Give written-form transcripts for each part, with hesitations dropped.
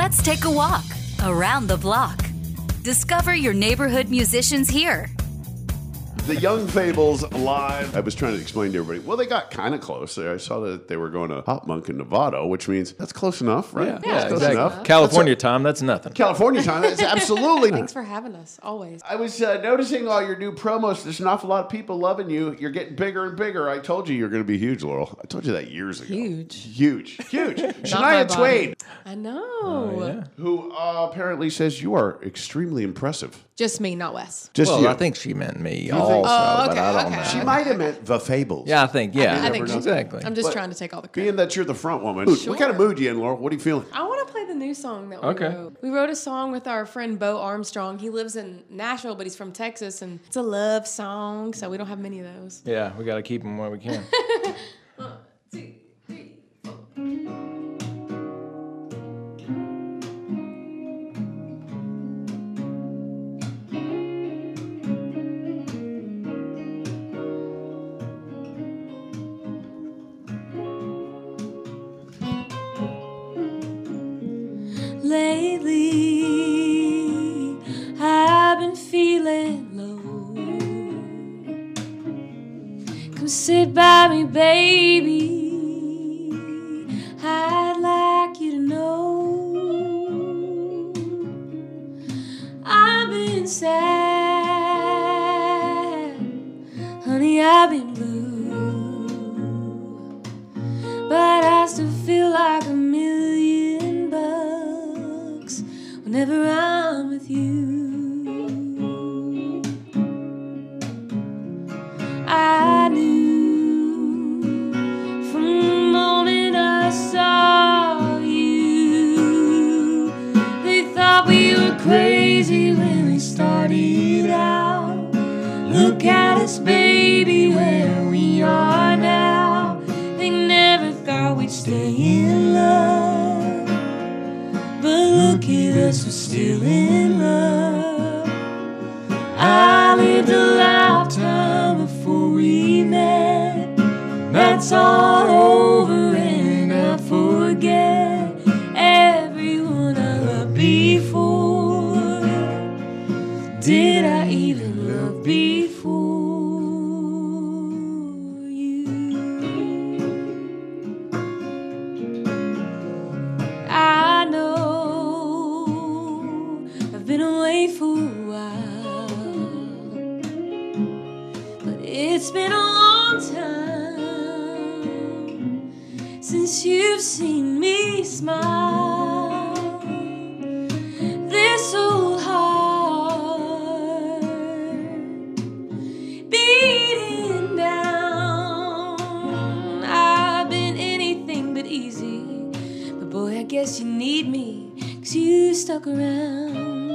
Let's take a walk around the block. Discover your neighborhood musicians here. The Young Fables live. I was trying to explain to everybody. Well, they got kind of close. I saw that they were going to Hop Monk in Nevada, which means that's close enough, right? Yeah, That's close exactly. enough. California time, that's nothing. California time, that's absolutely. Thanks for having us, always. I was noticing all your new promos. There's an awful lot of people loving you. You're getting bigger and bigger. I told you you're going to be huge, Laurel. I told you that years ago. Huge. Shania Twain, I know. who apparently says you are extremely impressive. Just me, not Wes. Just Well, you. I think she meant me think- also, Oh, but okay, I don't okay. know. She might have meant the Fables. Yeah, I think, I think exactly. I'm just But trying to take all the Being credit. that you're the front woman, what kind of mood you in, Laurel? What are you feeling? I want to play the new song that we Okay. wrote. We wrote a song with our friend Bo Armstrong. He lives in Nashville, but he's from Texas, and it's a love song, so we don't have many of those. Yeah, we got to keep them where we can. 1, 2, 3, 4. Lately, I've been feeling low. Come sit by me, baby. I'd like you to know I've been sad, honey, I've been blue, but I still feel like $1,000,000 whenever I'm with you. I knew from the moment I saw you, they thought we were crazy when we started out. Look at us, baby, where we are now. They never thought we'd stay in love, but look at us, we're still in love. I lived a lifetime before we met. That's all over and I forget everyone I loved before. Did I even love before you? I know I've been away for a while, but it's been a long time since you've seen me smile. This old heart beating down. I've been anything but easy, but boy, I guess you need me, 'cause you stuck around.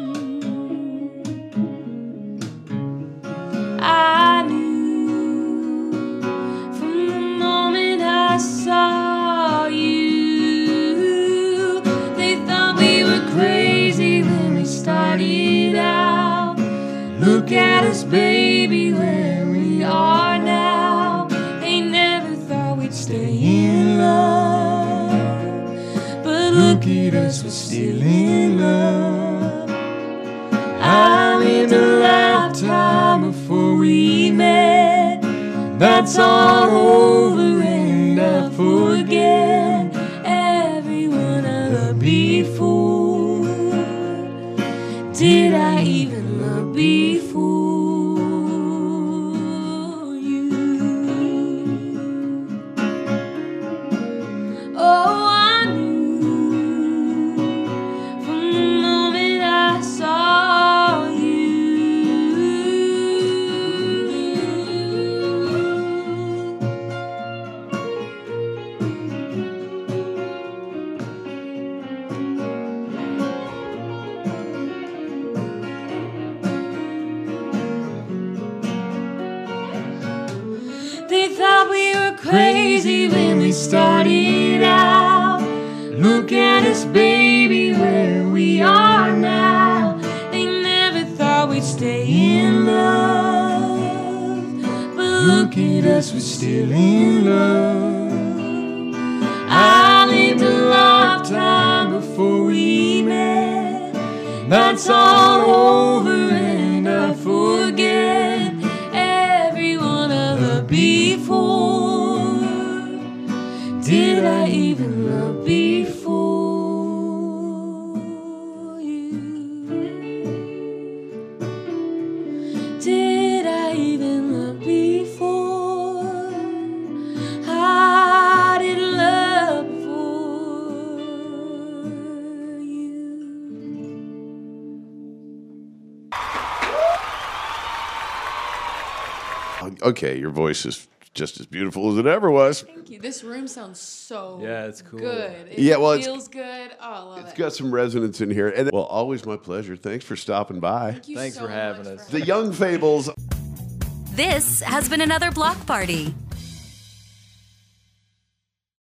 I knew from the moment I saw you, they thought we were crazy when we started out. Look at us, baby, where we are now. They never thought we'd stay in love, but look at us, we're still in love. I lived a lifetime before we met. That's all over and I forget everyone I loved before. Did I even love before you? Oh, I knew from the moment I saw you. They thought we were crazy when we started out. Look at us, baby, where we are now. They never thought we'd stay in love, but look at us, we're still in love. I lived a lifetime before we That's all over and I forget everyone I loved before. Did I even love before you? Did I even love before? I didn't love before you. Okay, your voice is just as beautiful as it ever was. Thank you. This room sounds so Yeah, it's cool. good. It Yeah, well, it's- feels good. Oh, I love It's it. got some resonance in here. And well, always my pleasure. Thanks for stopping by. Thank you Thanks so for having much us. The Young Fables. This has been another Block Party.